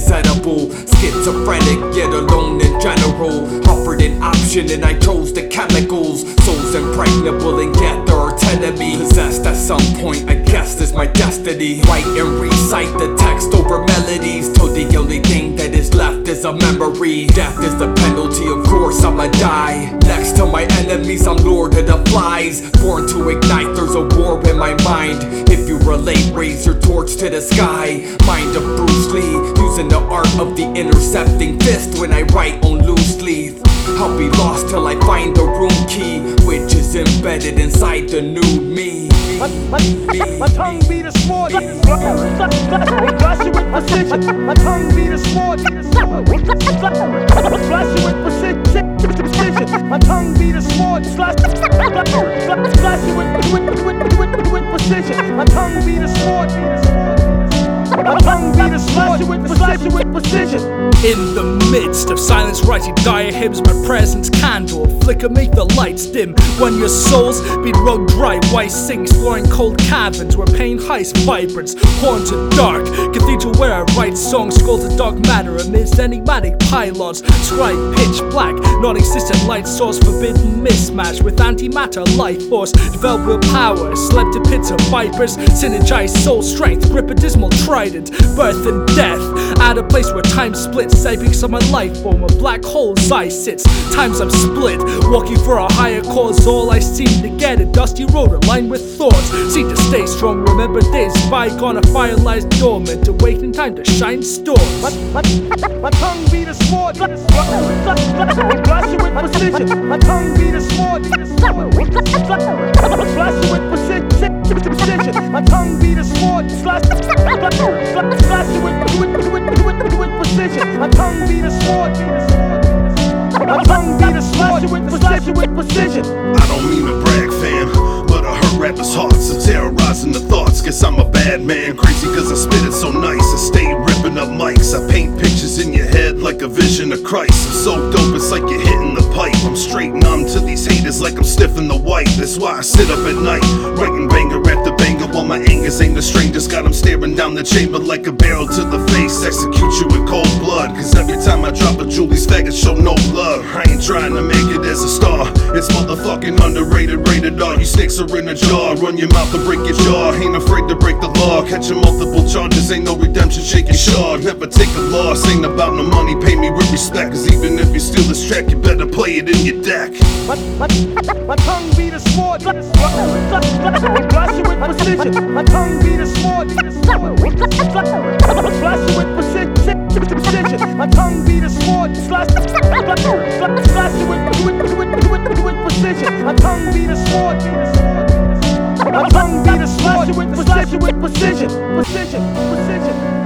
is edible. Schizophrenic, yet alone in general. Offered an option and I chose the chemicals. Souls impregnable and yet there are 10 of me. Possessed at some point, I guess is my destiny. Write and recite the text over melodies, till the only thing that is left is a memory. Death is the penalty, of course I'ma die. Next to my enemies, I'm lord of the flies. Born to ignite, there's a war in my mind. If you relate, raise your torch to the sky. Mind of Bruce Lee, using the art of the intercepting fist when I write on loose leaf. I'll be lost till I find the room key, which is embedded inside the new me. My tongue be the sword, flash you with precision. My tongue be the sword, flash you with precision. My tongue be the sword, flash you with precision. My tongue be the sword. My tongue be the sword, flash you with precision. In the midst of silence, writing dire hymns, my presence candle flicker, make the lights dim. When your soul's been wrung dry, why sing? Exploring cold caverns where pain hides vibrance, haunted dark cathedral where I write songs, scroll to dark matter amidst enigmatic pylons. Scribe pitch black, non-existent light source, forbidden mismatch with antimatter life force. Develop willpower, slept in pits of vipers, synergize soul strength, grip a dismal trident. Birth and death, at a place where time splits, I become a life form, a black hole's eye sits. Times I'm split, walking for a higher cause. All I seem to get, a dusty road aligned with thorns. Seem to stay strong, remember days bygone, a fire lies dormant, awakening time to shine storms. My tongue be the sword, flash you with precision. My tongue be the sword, flash you with precision. My tongue be the sword, flash you with precision. My tongue be the sword. My tongue be the sword, flash you with precision. I don't mean to brag, fam, but I hurt rappers' hearts and terrorizing the thoughts. Guess I'm a bad man, crazy cause I spit it so nice. I stay ripping up mics, I paint pictures in your head like a vision of Christ. I'm so dope, it's like you're hitting the pipe. I'm straight numb to these haters like I'm stiff in the white. That's why I sit up at night, writing banger after banger, while my anger's aimed at strangers. Got them staring down the chamber like a barrel to the face. Execute you with cold blood, cause every time I drop a jewel, these faggots show no love. I ain't trying to make it as a star, it's motherfucking underrated, rated R. You snakes are in a jar, run your mouth and break your jaw. Ain't afraid to break the law, catching multiple charges, ain't no redemption, shake your shaw. Never take a loss, ain't about no money, pay me with respect. Cause even if you steal this track, you better play it in your deck. My tongue be the sword, flash you with precision. My tongue be the sword, flash you with precision. My tongue be the sword, flash you with precision. My tongue be the sword. My tongue be the sword, flash you with precision.